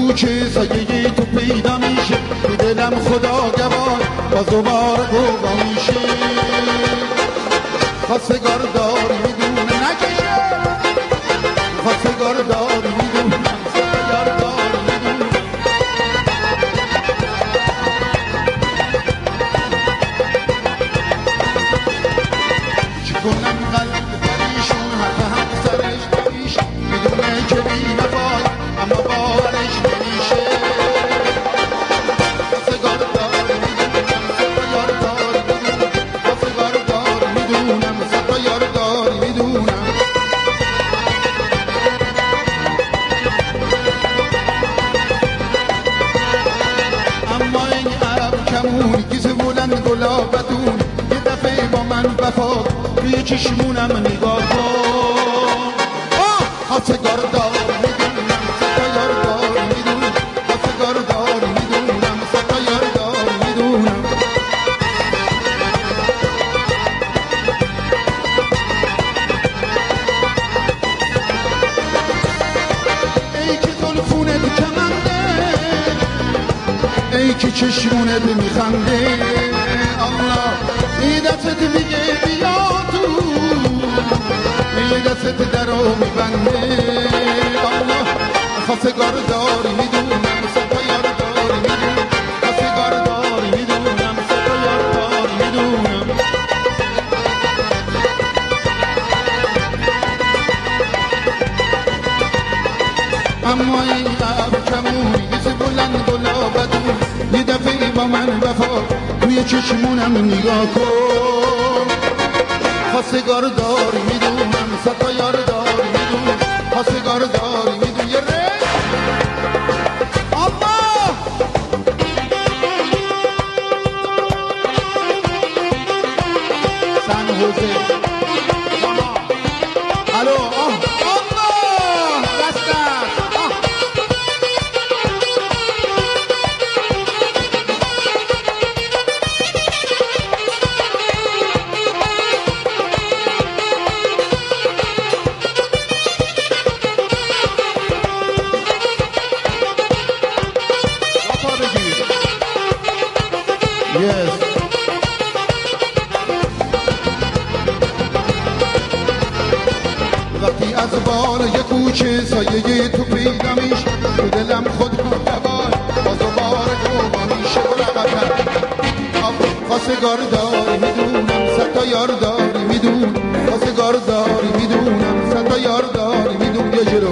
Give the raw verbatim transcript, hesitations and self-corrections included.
کوچه سایه تو پیدا میشه، تو دلم خدا گواه باز دوباره گوگا میشه. خواستگار داری میدونه نکشه، خواستگار داری میدونم، خواستگار داری میدونم. چی کنم قلب پریشون حرف هم سرش نمیشه، میدونه که بی وفای اما باورش نمیشه. خواستگار داری میدونم، خواستگار داری میدونم، خواستگار داری میدونم، خواستگار داری میدونم. اما این عرب کمونی گیزه بلند گلابتون، یه دفعه با من وفا توی چشمونم نگاه کن. خواستگار داری میدونم، خواستگار داری میدونم، خواستگار داری میدونم، خواستگار داری میدونم. ای که زلفونت کمنده، ای که چشمونت میخنده، الله ای دستت میگه بیا تو، ای دستت درو میبنده. الله خواستگار داری میدونم، خواستگار داری میدونم، خواستگار داری میدونم، خواستگار داری میدونم. اما این عب کمونی گیزه بلند گلابتون، یه دفعه با من وفا توی چشمونم نگاه کن. خواستگار داری میدونم، ستایار داری میدونم، خواستگار داری میدونم. یه ره الله سن حوزه الو آه الله دست دست آه. Yes. وقتی از بال یه کوچه سایه تو پیدا میشه، تو دلم خود گواه باز دوباره گوگا میشه. برقتن خواستگار داری میدونم، ستایار